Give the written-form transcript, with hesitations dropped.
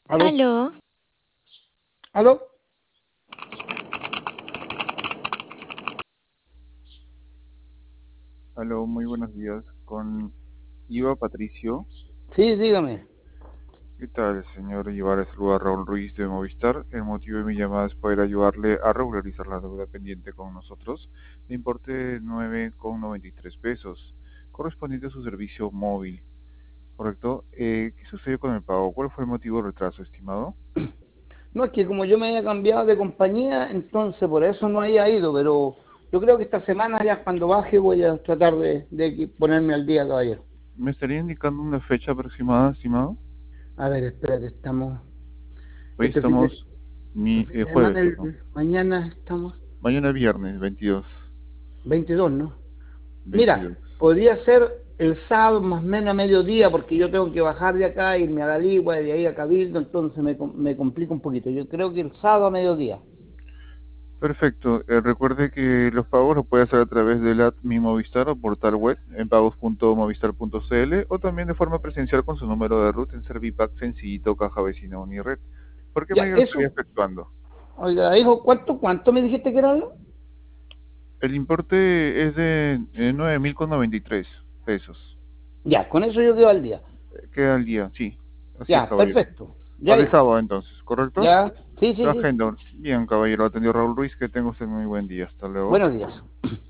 ¿Aló? Aló, ¿Aló? Aló, muy buenos días. Con Iva Patricio. Sí, dígame. ¿Qué tal, señor Iva? Le saluda Raúl Ruiz de Movistar. El motivo de mi llamada es poder ayudarle a regularizar la deuda pendiente con nosotros de importe de 9,93 pesos, correspondiente a su servicio móvil. ¿Correcto? ¿Qué sucedió con el pago? ¿Cuál fue el motivo del retraso, estimado? No, es que como yo me había cambiado de compañía, entonces por eso no había ido, pero yo creo que esta semana ya cuando baje voy a tratar de ponerme al día, caballero. ¿Me estaría indicando una fecha aproximada, estimado? A ver, espérate, estamos, Hoy este fin de, estamos fin de jueves, semana, perdón. mañana estamos Mañana viernes 22. 22, ¿no? Mira, 22. podría ser el sábado más o menos a mediodía, porque yo tengo que bajar de acá, irme a la Ligua, de ahí a Cabildo, entonces me complica un poquito. Yo creo que el sábado a mediodía. Perfecto. Recuerde que los pagos los puede hacer a través de la Mi Movistar o portal web en pagos.movistar.cl o también de forma presencial con su número de RUT en Servipack Sencillito Caja Vecina Unired. ¿Por qué Ya, medio lo estaría eso. efectuando? Oiga, hijo, ¿cuánto me dijiste que era? El importe es de 9.093 pesos. Ya, con eso yo quedo al día. Queda al día, sí. Así es, Ya, caballero. perfecto. Ya, Para el hijo. sábado entonces, ¿correcto? Ya, sí, sí, La sí. agenda. Bien, caballero. Atendió Raúl Ruiz. Que tenga usted muy buen día. Hasta luego. Buenos días.